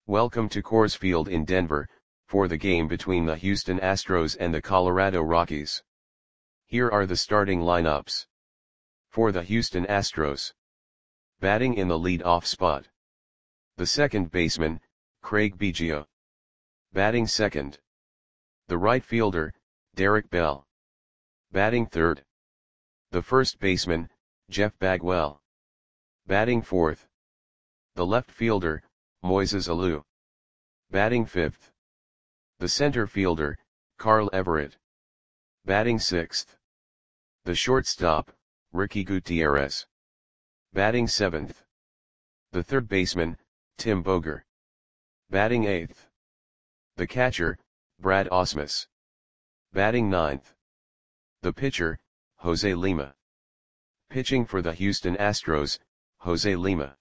Welcome to Coors Field in Denver, for the game between the Houston Astros and the Colorado Rockies. Here are the starting lineups. For the Houston Astros. Batting in the lead-off spot. The second baseman, Craig Biggio. Batting second. The right fielder, Derek Bell. Batting third. The first baseman, Jeff Bagwell. Batting fourth. The left fielder, Moises Alou. Batting fifth. The center fielder, Carl Everett. Batting sixth. The shortstop, Ricky Gutierrez. Batting seventh. The third baseman, Tim Boger. Batting eighth. The catcher, Brad Ausmus. Batting ninth. The pitcher, Jose Lima. Pitching for the Houston Astros, Jose Lima.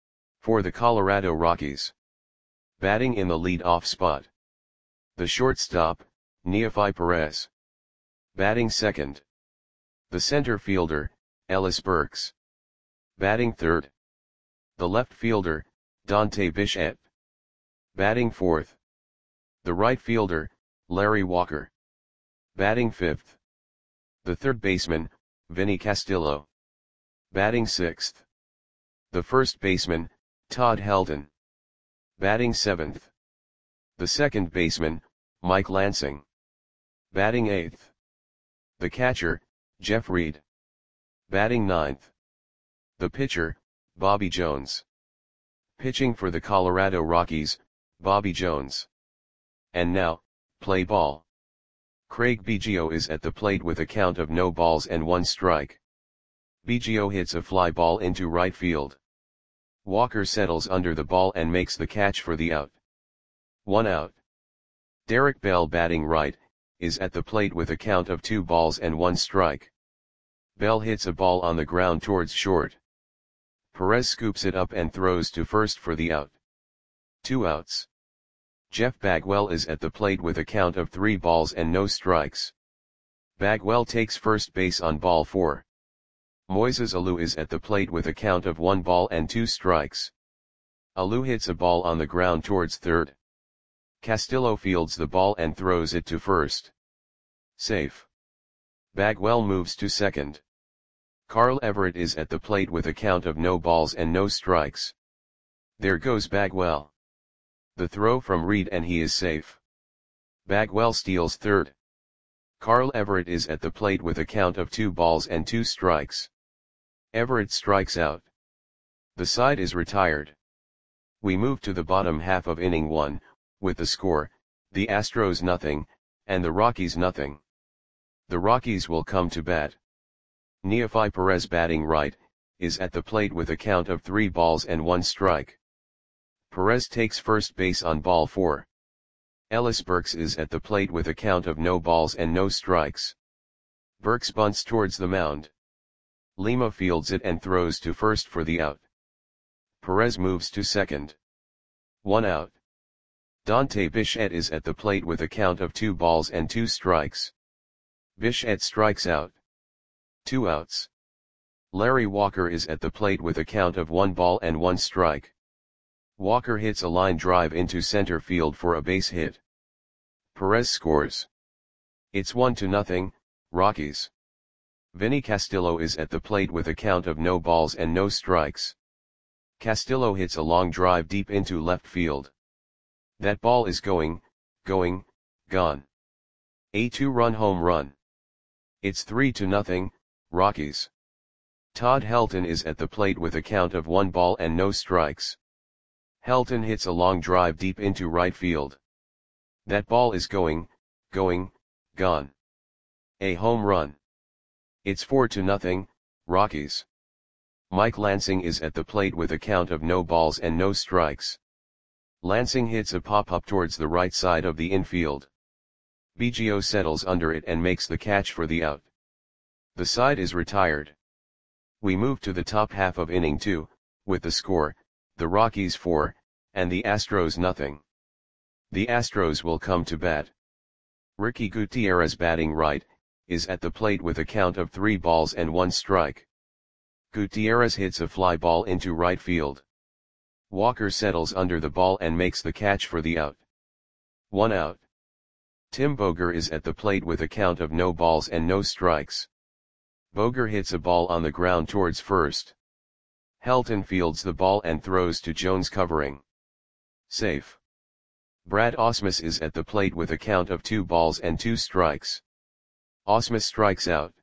For the Colorado Rockies. Batting in the lead-off spot. The shortstop, Neofi Perez. Batting second. The center fielder, Ellis Burks. Batting third. The left fielder, Dante Bichette. Batting fourth. The right fielder, Larry Walker. Batting fifth. The third baseman, Vinny Castillo. Batting sixth. The first baseman, Todd Helton. Batting seventh. The second baseman, Mike Lansing. Batting eighth. The catcher, Jeff Reed. Batting ninth. The pitcher, Bobby Jones. Pitching for the Colorado Rockies, Bobby Jones. And now, play ball. Craig Biggio is at the plate with a count of no balls and 1 strike. Biggio hits a fly ball into right field. Walker settles under the ball and makes the catch for the out. 1 out. Derek Bell, batting right, is at the plate with a count of 2 balls and 1 strike. Bell hits a ball on the ground towards short. Perez scoops it up and throws to first for the out. 2 outs. Jeff Bagwell is at the plate with a count of 3 balls and no strikes. Bagwell takes first base on ball 4. Moises Alou is at the plate with a count of 1 ball and 2 strikes. Alou hits a ball on the ground towards third. Castillo fields the ball and throws it to first. Safe. Bagwell moves to second. Carl Everett is at the plate with a count of no balls and no strikes. There goes Bagwell. The throw from Reed and he is safe. Bagwell steals third. Carl Everett is at the plate with a count of 2 balls and 2 strikes. Everett strikes out. The side is retired. We move to the bottom half of inning 1, with the score, the Astros nothing, and the Rockies nothing. The Rockies will come to bat. Neofi Perez, batting right, is at the plate with a count of 3 balls and 1 strike. Perez takes first base on ball 4. Ellis Burks is at the plate with a count of no balls and no strikes. Burks bunts towards the mound. Lima fields it and throws to first for the out. Perez moves to second. 1 out. Dante Bichette is at the plate with a count of 2 balls and 2 strikes. Bichette strikes out. 2 outs. Larry Walker is at the plate with a count of 1 ball and 1 strike. Walker hits a line drive into center field for a base hit. Perez scores. It's 1-0, Rockies. Vinny Castillo is at the plate with a count of no balls and no strikes. Castillo hits a long drive deep into left field. That ball is gone. A 2-run home run. It's 3-0, Rockies. Todd Helton is at the plate with a count of 1 ball and no strikes. Helton hits a long drive deep into right field. That ball is gone. A home run. It's 4-0, Rockies. Mike Lansing is at the plate with a count of no balls and no strikes. Lansing hits a pop-up towards the right side of the infield. Biggio settles under it and makes the catch for the out. The side is retired. We move to the top half of inning 2, with the score, the Rockies 4, and the Astros nothing. The Astros will come to bat. Ricky Gutierrez, batting right, is at the plate with a count of 3 balls and 1 strike. Gutierrez hits a fly ball into right field. Walker settles under the ball and makes the catch for the out. 1 out. Tim Boger is at the plate with a count of no balls and no strikes. Boger hits a ball on the ground towards first. Helton fields the ball and throws to Jones covering. Safe. Brad Ausmus is at the plate with a count of 2 balls and 2 strikes. Ausmus strikes out.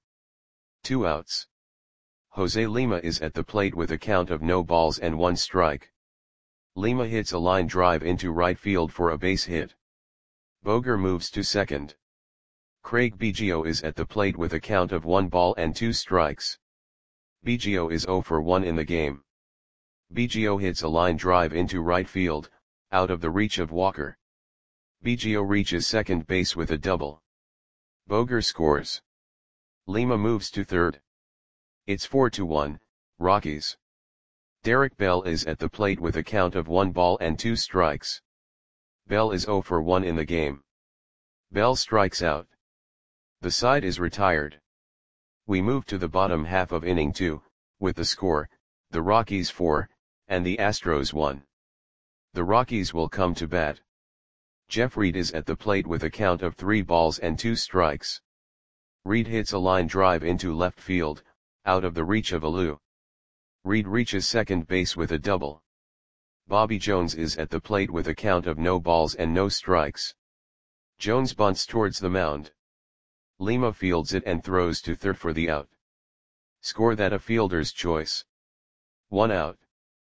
2 outs. Jose Lima is at the plate with a count of no balls and 1 strike. Lima hits a line drive into right field for a base hit. Boger moves to second. Craig Biggio is at the plate with a count of 1 ball and 2 strikes. Biggio is 0 for 1 in the game. Biggio hits a line drive into right field, out of the reach of Walker. Biggio reaches second base with a double. Boger scores. Lima moves to third. It's 4-1, Rockies. Derek Bell is at the plate with a count of 1 ball and 2 strikes. Bell is 0 for 1 in the game. Bell strikes out. The side is retired. We move to the bottom half of inning 2, with the score, the Rockies 4, and the Astros 1. The Rockies will come to bat. Jeff Reed is at the plate with a count of 3 balls and 2 strikes. Reed hits a line drive into left field, out of the reach of Alou. Reed reaches second base with a double. Bobby Jones is at the plate with a count of no balls and no strikes. Jones bunts towards the mound. Lima fields it and throws to third for the out. Score that a fielder's choice. 1 out.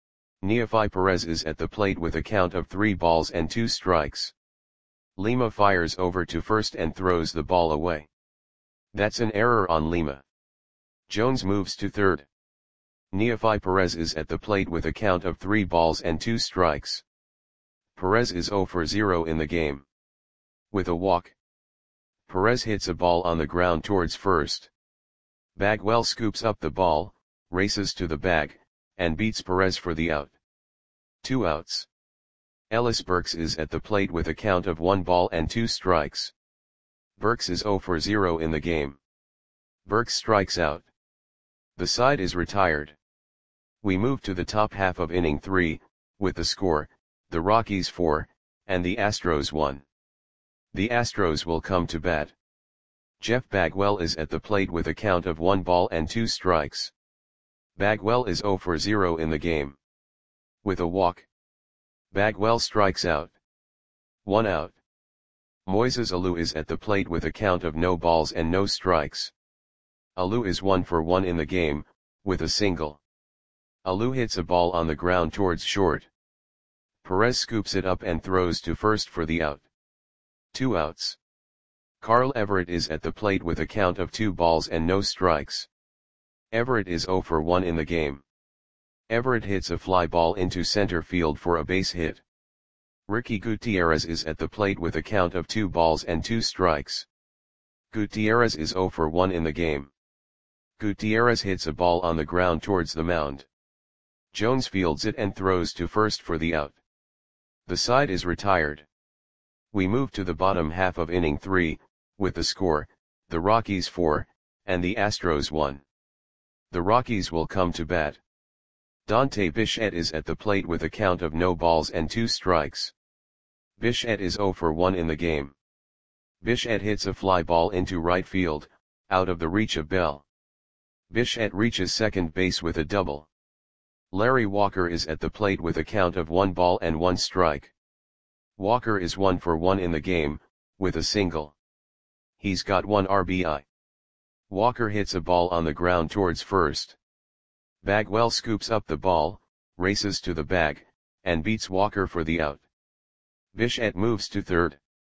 Neefi Perez is at the plate with a count of 3 balls and 2 strikes. Lima fires over to first and throws the ball away. That's an error on Lima. Jones moves to third. Neefi Perez is at the plate with a count of 3 balls and 2 strikes. Perez is 0 for 0 in the game. With a walk, Perez hits a ball on the ground towards first. Bagwell scoops up the ball, races to the bag, and beats Perez for the out. 2 outs. Ellis Burks is at the plate with a count of 1 ball and 2 strikes. Burks is 0 for 0 in the game. Burks strikes out. The side is retired. We move to the top half of inning 3, with the score, the Rockies 4, and the Astros 1. The Astros will come to bat. Jeff Bagwell is at the plate with a count of 1 ball and 2 strikes. Bagwell is 0 for 0 in the game. With a walk, Bagwell strikes out. 1 out. Moises Alou is at the plate with a count of no balls and no strikes. Alou is 1 for 1 in the game, with a single. Alou hits a ball on the ground towards short. Perez scoops it up and throws to first for the out. 2 outs. Carl Everett is at the plate with a count of 2 balls and no strikes. Everett is 0 for 1 in the game. Everett hits a fly ball into center field for a base hit. Ricky Gutierrez is at the plate with a count of 2 balls and 2 strikes. Gutierrez is 0 for 1 in the game. Gutierrez hits a ball on the ground towards the mound. Jones fields it and throws to first for the out. The side is retired. We move to the bottom half of inning 3, with the score, the Rockies 4, and the Astros 1. The Rockies will come to bat. Dante Bichette is at the plate with a count of no balls and 2 strikes. Bichette is 0 for 1 in the game. Bichette hits a fly ball into right field, out of the reach of Bell. Bichette reaches second base with a double. Larry Walker is at the plate with a count of 1 ball and 1 strike. Walker is 1 for 1 in the game, with a single. He's got 1 RBI. Walker hits a ball on the ground towards first. Bagwell scoops up the ball, races to the bag, and beats Walker for the out. Bichette moves to third.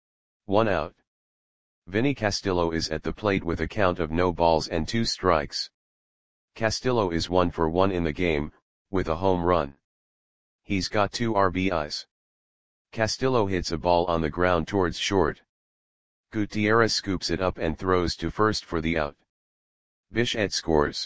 1 out. Vinny Castillo is at the plate with a count of no balls and 2 strikes. Castillo is 1 for 1 in the game, with a home run. He's got 2 RBIs. Castillo hits a ball on the ground towards short. Gutierrez scoops it up and throws to first for the out. Bichette scores.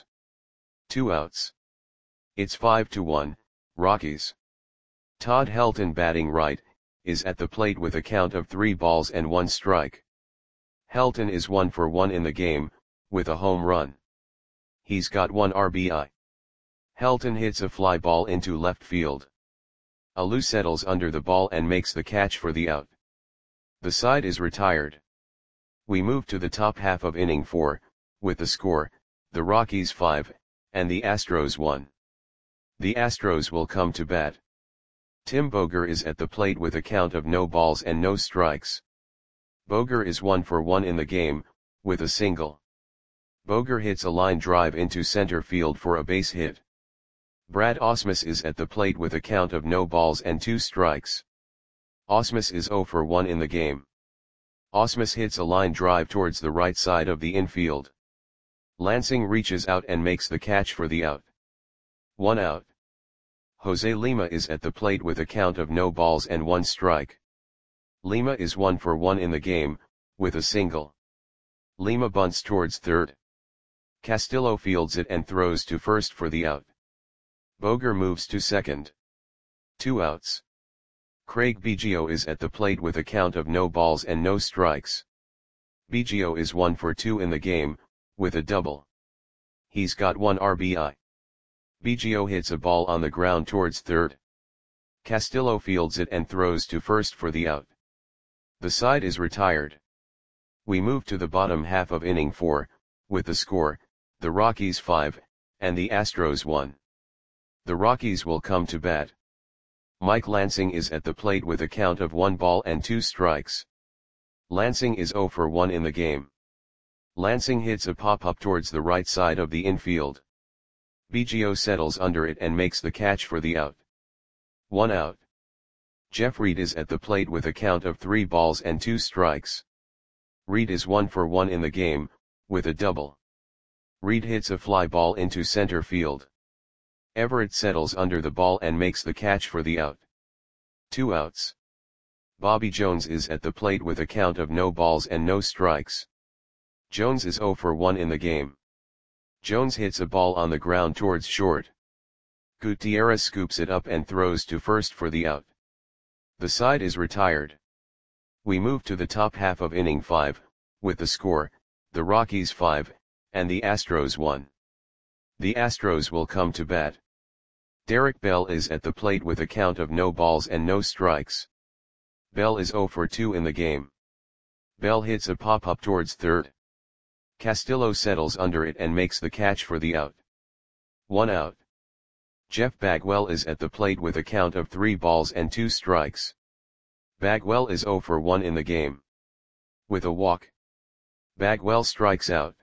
2 outs. It's 5-1, Rockies. Todd Helton, batting right, is at the plate with a count of 3 balls and 1 strike. Helton is 1 for 1 in the game, with a home run. He's got 1 RBI. Helton hits a fly ball into left field. Alou settles under the ball and makes the catch for the out. The side is retired. We move to the top half of inning 4, with the score, the Rockies 5, and the Astros 1. The Astros will come to bat. Tim Boger is at the plate with a count of no balls and no strikes. Boger is 1 for 1 in the game, with a single. Boger hits a line drive into center field for a base hit. Brad Ausmus is at the plate with a count of no balls and 2 strikes. Ausmus is 0 for 1 in the game. Ausmus hits a line drive towards the right side of the infield. Lansing reaches out and makes the catch for the out. 1 out. Jose Lima is at the plate with a count of no balls and 1 strike. Lima is 1 for 1 in the game, with a single. Lima bunts towards third. Castillo fields it and throws to first for the out. Boger moves to second. 2 outs. Craig Biggio is at the plate with a count of no balls and no strikes. Biggio is 1 for 2 in the game, with a double. He's got 1 RBI. Biggio hits a ball on the ground towards third. Castillo fields it and throws to first for the out. The side is retired. We move to the bottom half of inning 4, with the score, the Rockies 5, and the Astros 1. The Rockies will come to bat. Mike Lansing is at the plate with a count of 1 ball and 2 strikes. Lansing is 0 for 1 in the game. Lansing hits a pop-up towards the right side of the infield. Biggio settles under it and makes the catch for the out. 1 out. Jeff Reed is at the plate with a count of 3 balls and 2 strikes. Reed is 1 for 1 in the game, with a double. Reed hits a fly ball into center field. Everett settles under the ball and makes the catch for the out. 2 outs. Bobby Jones is at the plate with a count of no balls and no strikes. Jones is 0 for 1 in the game. Jones hits a ball on the ground towards short. Gutierrez scoops it up and throws to first for the out. The side is retired. We move to the top half of inning 5, with the score, the Rockies 5, and the Astros 1. The Astros will come to bat. Derek Bell is at the plate with a count of no balls and no strikes. Bell is 0 for 2 in the game. Bell hits a pop-up towards third. Castillo settles under it and makes the catch for the out. 1 out. Jeff Bagwell is at the plate with a count of 3 balls and 2 strikes. Bagwell is 0 for 1 in the game. With a walk. Bagwell strikes out.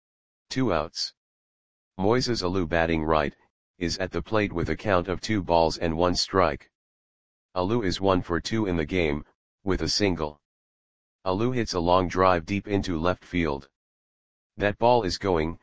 2 outs. Moises Alou, batting right, is at the plate with a count of 2 balls and 1 strike. Alou is 1 for 2 in the game, with a single. Alou hits a long drive deep into left field. That ball is gone.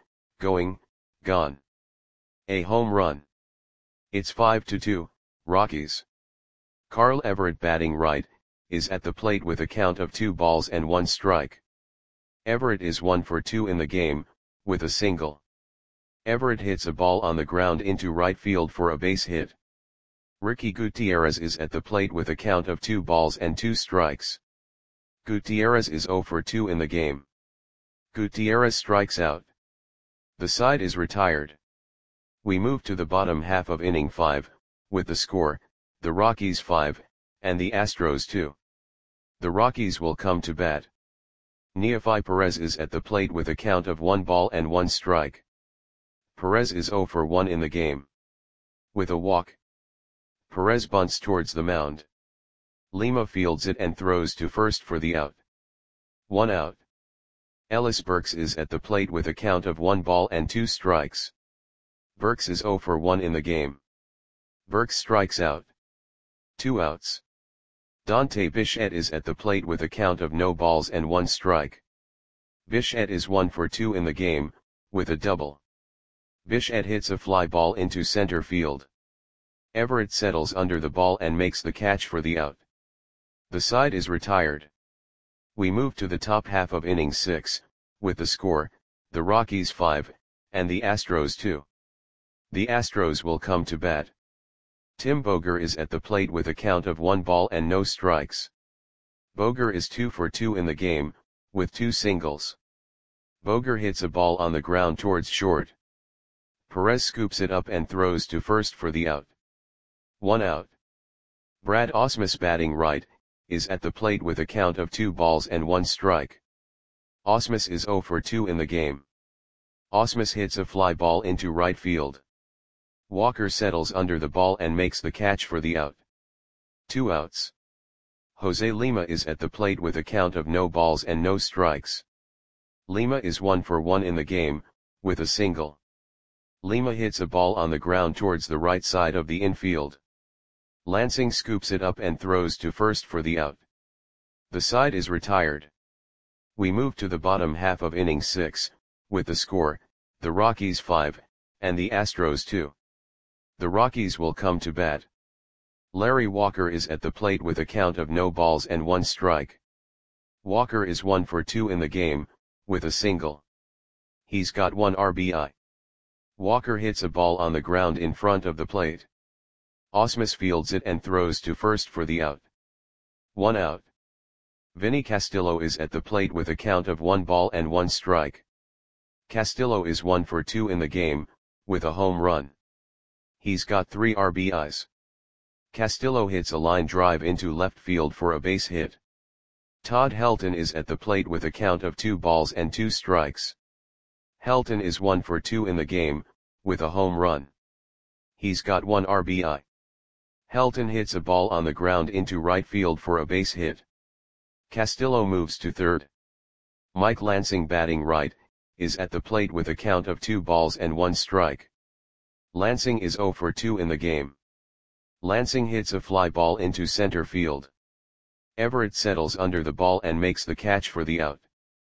A home run. It's 5-2, Rockies. Carl Everett, batting right, is at the plate with a count of 2 balls and 1 strike. Everett is 1 for 2 in the game, with a single. Everett hits a ball on the ground into right field for a base hit. Ricky Gutierrez is at the plate with a count of 2 balls and 2 strikes. Gutierrez is 0 for 2 in the game. Gutierrez strikes out. The side is retired. We move to the bottom half of inning 5, with the score, the Rockies 5, and the Astros 2. The Rockies will come to bat. Neefi Perez is at the plate with a count of 1 ball and 1 strike. Perez is 0 for 1 in the game. With a walk. Perez bunts towards the mound. Lima fields it and throws to first for the out. 1 out. Ellis Burks is at the plate with a count of 1 ball and 2 strikes. Burks is 0 for 1 in the game. Burks strikes out. 2 outs. Dante Bichette is at the plate with a count of no balls and 1 strike. Bichette is 1 for 2 in the game, with a double. Bichette hits a fly ball into center field. Everett settles under the ball and makes the catch for the out. The side is retired. We move to the top half of inning 6, with the score, the Rockies 5, and the Astros 2. The Astros will come to bat. Tim Boger is at the plate with a count of 1 ball and no strikes. Boger is 2 for 2 in the game, with 2 singles. Boger hits a ball on the ground towards short. Perez scoops it up and throws to first for the out. 1 out. Brad Ausmus batting right, is at the plate with a count of 2 balls and 1 strike. Ausmus is 0 for 2 in the game. Ausmus hits a fly ball into right field. Walker settles under the ball and makes the catch for the out. 2 outs. Jose Lima is at the plate with a count of no balls and no strikes. Lima is 1 for 1 in the game, with a single. Lima hits a ball on the ground towards the right side of the infield. Lansing scoops it up and throws to first for the out. The side is retired. We move to the bottom half of inning 6, with the score, the Rockies 5, and the Astros 2. The Rockies will come to bat. Larry Walker is at the plate with a count of no balls and 1 strike. Walker is 1 for 2 in the game, with a single. He's got 1 RBI. Walker hits a ball on the ground in front of the plate. Ausmus fields it and throws to first for the out. 1 out. Vinny Castillo is at the plate with a count of 1 ball and 1 strike. Castillo is 1 for 2 in the game, with a home run. He's got 3 RBIs. Castillo hits a line drive into left field for a base hit. Todd Helton is at the plate with a count of 2 balls and 2 strikes. Helton is 1 for 2 in the game, with a home run. He's got 1 RBI. Helton hits a ball on the ground into right field for a base hit. Castillo moves to third. Mike Lansing batting right, is at the plate with a count of 2 balls and 1 strike. Lansing is 0 for 2 in the game. Lansing hits a fly ball into center field. Everett settles under the ball and makes the catch for the out.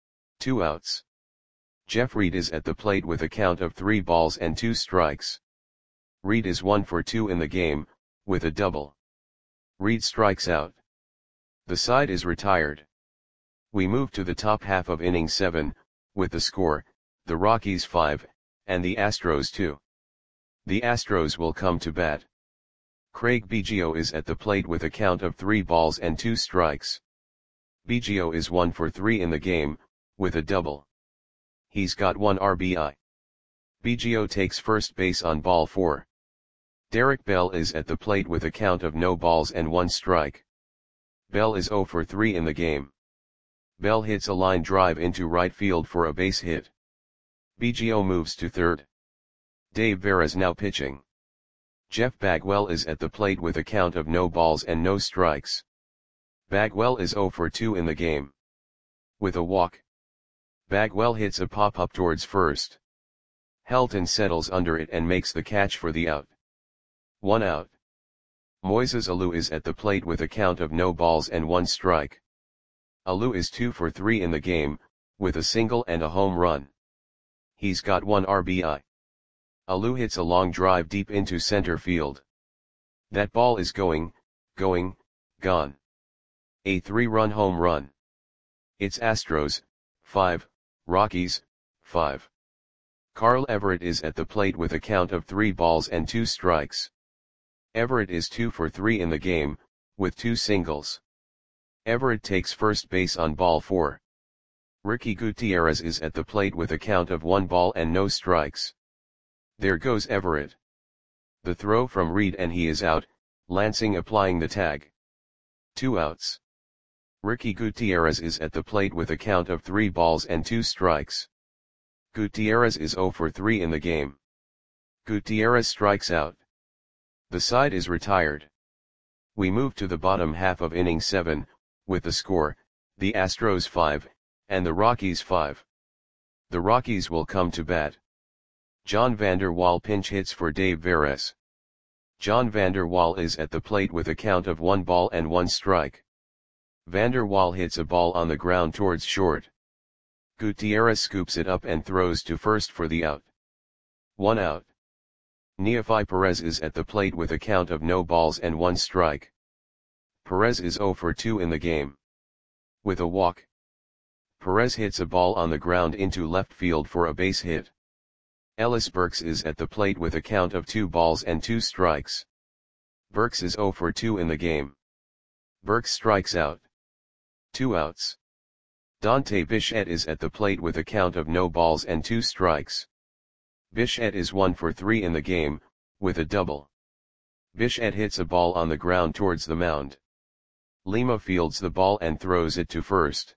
2 outs. Jeff Reed is at the plate with a count of 3 balls and 2 strikes. Reed is 1 for 2 in the game, with a double. Reed strikes out. The side is retired. We move to the top half of inning 7, with the score, the Rockies 5, and the Astros 2. The Astros will come to bat. Craig Biggio is at the plate with a count of 3 balls and 2 strikes. Biggio is 1 for 3 in the game, with a double. He's got 1 RBI. Biggio takes first base on ball 4. Derek Bell is at the plate with a count of no balls and 1 strike. Bell is 0 for 3 in the game. Bell hits a line drive into right field for a base hit. Biggio moves to third. Dave Veras now pitching. Jeff Bagwell is at the plate with a count of no balls and no strikes. Bagwell is 0 for 2 in the game. With a walk. Bagwell hits a pop-up towards first. Helton settles under it and makes the catch for the out. 1 out. Moises Alou is at the plate with a count of no balls and 1 strike. Alou is 2 for 3 in the game, with a single and a home run. He's got 1 RBI. Alou hits a long drive deep into center field. That ball is going, gone. A 3-run home run. It's Astros, 5, Rockies, 5. Carl Everett is at the plate with a count of 3 balls and 2 strikes. Everett is 2 for 3 in the game, with 2 singles. Everett takes first base on ball 4. Ricky Gutierrez is at the plate with a count of 1 ball and no strikes. There goes Everett. The throw from Reed and he is out, Lansing applying the tag. 2 outs. Ricky Gutierrez is at the plate with a count of 3 balls and 2 strikes. Gutierrez is 0 for 3 in the game. Gutierrez strikes out. The side is retired. We move to the bottom half of inning 7, with the score, the Astros 5, and the Rockies 5. The Rockies will come to bat. John Vander Wal pinch hits for Dave Veras. John Vander Wal is at the plate with a count of 1 ball and 1 strike. Vander Wal hits a ball on the ground towards short. Gutierrez scoops it up and throws to first for the out. 1 out. Neefi Perez is at the plate with a count of no balls and 1 strike. Perez is 0 for 2 in the game. With a walk. Perez hits a ball on the ground into left field for a base hit. Ellis Burks is at the plate with a count of 2 balls and 2 strikes. Burks is 0 for 2 in the game. Burks strikes out. 2 outs. Dante Bichette is at the plate with a count of no balls and 2 strikes. Bichette is 1 for 3 in the game, with a double. Bichette hits a ball on the ground towards the mound. Lima fields the ball and throws it to first.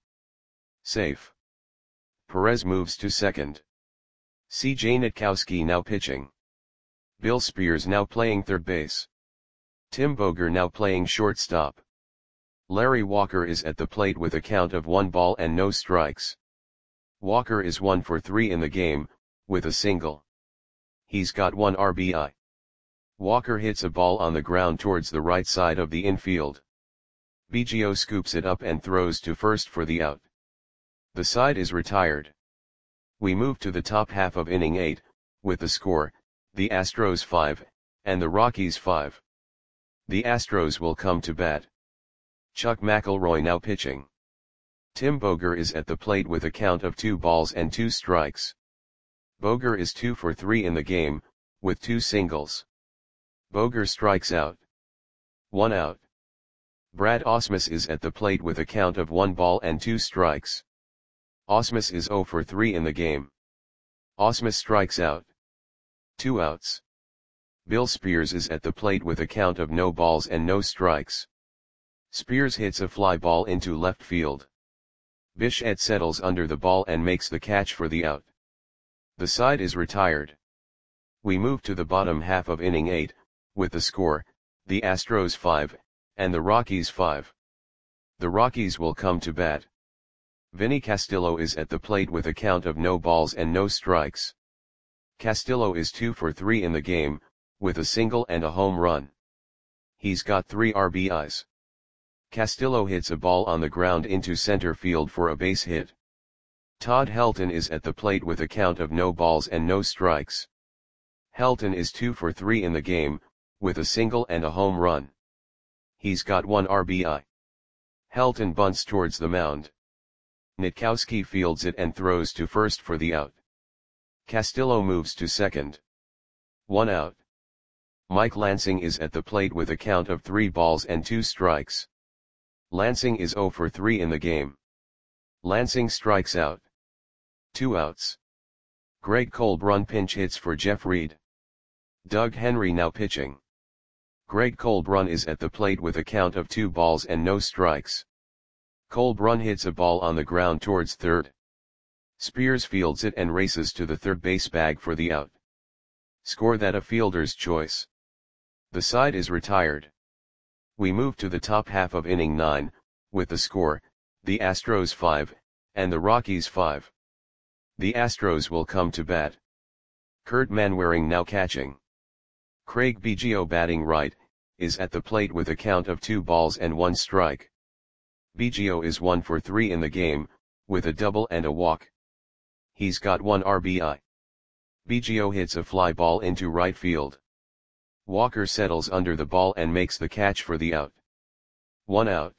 Safe. Perez moves to second. C.J. Nitkowski now pitching. Bill Spears now playing third base. Tim Boger now playing shortstop. Larry Walker is at the plate with a count of 1 ball and no strikes. Walker is 1 for 3 in the game, with a single. He's got 1 RBI. Walker hits a ball on the ground towards the right side of the infield. Biggio scoops it up and throws to first for the out. The side is retired. We move to the top half of inning 8, with the score, the Astros 5, and the Rockies 5. The Astros will come to bat. Chuck McElroy now pitching. Tim Boger is at the plate with a count of 2 balls and 2 strikes. Boger is 2 for 3 in the game, with 2 singles. Boger strikes out. 1 out. Brad Ausmus is at the plate with a count of 1 ball and 2 strikes. Ausmus is 0 for 3 in the game. Ausmus strikes out. 2 outs. Bill Spears is at the plate with a count of no balls and no strikes. Spears hits a fly ball into left field. Bichette settles under the ball and makes the catch for the out. The side is retired. We move to the bottom half of inning 8, with the score, the Astros 5, and the Rockies 5. The Rockies will come to bat. Vinny Castillo is at the plate with a count of no balls and no strikes. Castillo is 2 for 3 in the game, with a single and a home run. He's got 3 RBIs. Castillo hits a ball on the ground into center field for a base hit. Todd Helton is at the plate with a count of no balls and no strikes. Helton is 2 for 3 in the game, with a single and a home run. He's got 1 RBI. Helton bunts towards the mound. Nitkowski fields it and throws to first for the out. Castillo moves to second. 1 out. Mike Lansing is at the plate with a count of 3 balls and 2 strikes. Lansing is 0 for 3 in the game. Lansing strikes out. 2 outs. Greg Colbrun pinch hits for Jeff Reed. Doug Henry now pitching. Greg Colbrun is at the plate with a count of 2 balls and no strikes. Colbrun hits a ball on the ground towards third. Spears fields it and races to the third base bag for the out. Score that a fielder's choice. The side is retired. We move to the top half of inning 9, with the score, the Astros 5, and the Rockies 5. The Astros will come to bat. Kurt Manwaring now catching. Craig Biggio batting right, is at the plate with a count of 2 balls and 1 strike. Biggio is 1 for 3 in the game, with a double and a walk. He's got 1 RBI. Biggio hits a fly ball into right field. Walker settles under the ball and makes the catch for the out. 1 out.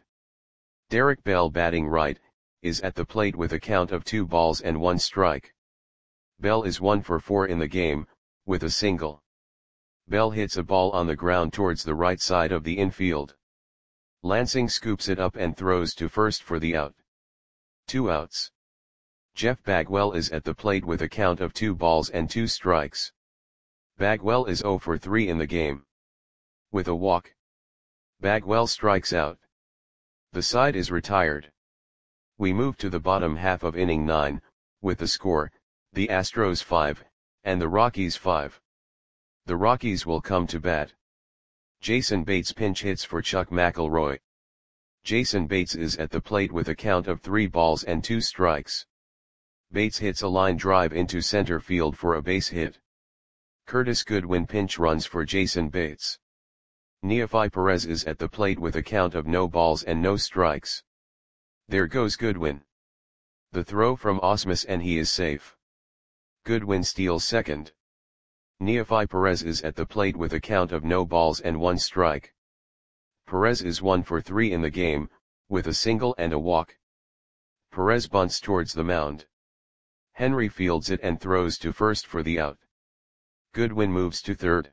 Derek Bell batting right, is at the plate with a count of 2 balls and 1 strike. Bell is 1 for 4 in the game, with a single. Bell hits a ball on the ground towards the right side of the infield. Lansing scoops it up and throws to first for the out. 2 outs. Jeff Bagwell is at the plate with a count of 2 balls and 2 strikes. Bagwell is 0 for 3 in the game. With a walk, Bagwell strikes out. The side is retired. We move to the bottom half of inning 9, with the score, the Astros 5, and the Rockies 5. The Rockies will come to bat. Jason Bates pinch hits for Chuck McElroy. Jason Bates is at the plate with a count of 3 balls and 2 strikes. Bates hits a line drive into center field for a base hit. Curtis Goodwin pinch runs for Jason Bates. Neefi Perez is at the plate with a count of no balls and no strikes. There goes Goodwin. The throw from Ausmus and he is safe. Goodwin steals second. Neefi Perez is at the plate with a count of no balls and 1 strike. Perez is 1 for 3 in the game, with a single and a walk. Perez bunts towards the mound. Henry fields it and throws to first for the out. Goodwin moves to third.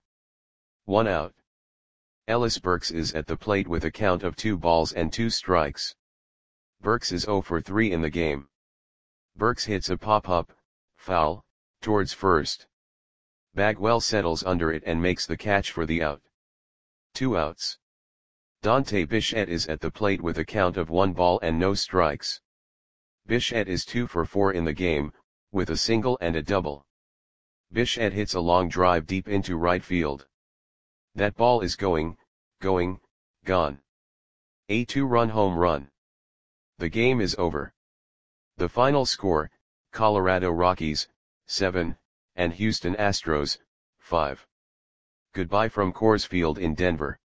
1 out. Ellis Burks is at the plate with a count of 2 balls and 2 strikes. Burks is 0 for 3 in the game. Burks hits a pop-up, foul, towards first. Bagwell settles under it and makes the catch for the out. 2 outs. Dante Bichette is at the plate with a count of 1 ball and no strikes. Bichette is 2 for 4 in the game, with a single and a double. Bichette hits a long drive deep into right field. That ball is going, gone. A 2-run home run. The game is over. The final score, Colorado Rockies, 7, and Houston Astros, 5. Goodbye from Coors Field in Denver.